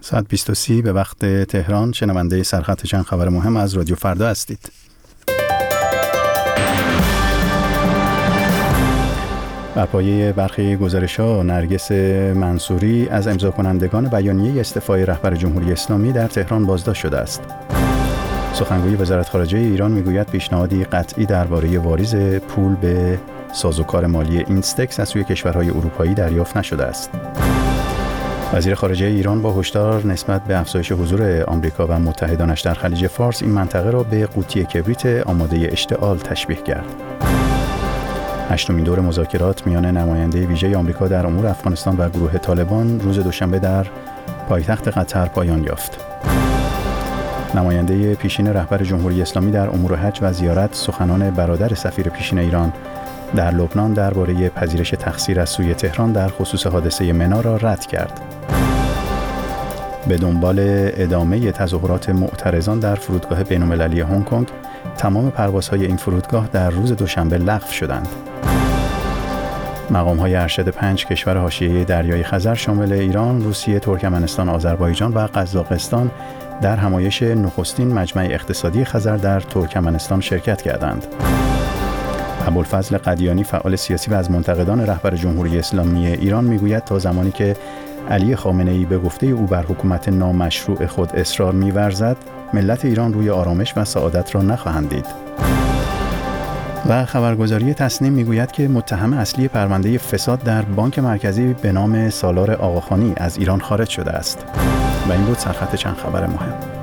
ساعت 20:30 به وقت تهران شنونده سرخط چند خبر مهم از رادیو فردا هستید. بر پایه برخی گزارش‌ها نرگس منصوری از امضا کنندگان بیانیه استعفای رهبر جمهوری اسلامی در تهران بازداشت شده است. سخنگوی وزارت خارجه ایران میگوید پیشنهادی قطعی درباره واریز پول به سازوکار مالی اینستکس از سوی کشورهای اروپایی دریافت نشده است. وزیر خارجه ایران با هشدار نسبت به افزایش حضور آمریکا و متحدانش در خلیج فارس این منطقه را به قوطی کبریت آماده اشتعال تشبیه کرد. هشتمین دور مذاکرات میان نماینده ویژه آمریکا در امور افغانستان و گروه طالبان روز دوشنبه در پایتخت قطر پایان یافت. نماینده پیشین رهبر جمهوری اسلامی در امور حج و زیارت سخنان برادر سفیر پیشین ایران در لبنان درباره پذیرش تقصیر از سوی تهران در خصوص حادثه منا را رد کرد. به دنبال ادامه تظاهرات معترضان در فرودگاه بین‌المللی هنگ کنگ، تمام پروازهای این فرودگاه در روز دوشنبه لغو شدند. مقام‌های ارشد 5 کشور حاشیه دریای خزر شامل ایران، روسیه، ترکمنستان، آذربایجان و قزاقستان در همایش نخستین مجمع اقتصادی خزر در ترکمنستان شرکت کردند. ابوالفضل قدیانی فعال سیاسی و از منتقدان رهبر جمهوری اسلامی ایران میگوید تا زمانی که علی خامنه‌ای به گفته او بر حکومت نامشروع خود اصرار می‌ورزد، ملت ایران روی آرامش و سعادت را نخواهند دید. و خبرگزاری تسنیم میگوید که متهم اصلی پرونده فساد در بانک مرکزی به نام سالار آقاخانی از ایران خارج شده است. و این بود سرخط چند خبر مهم.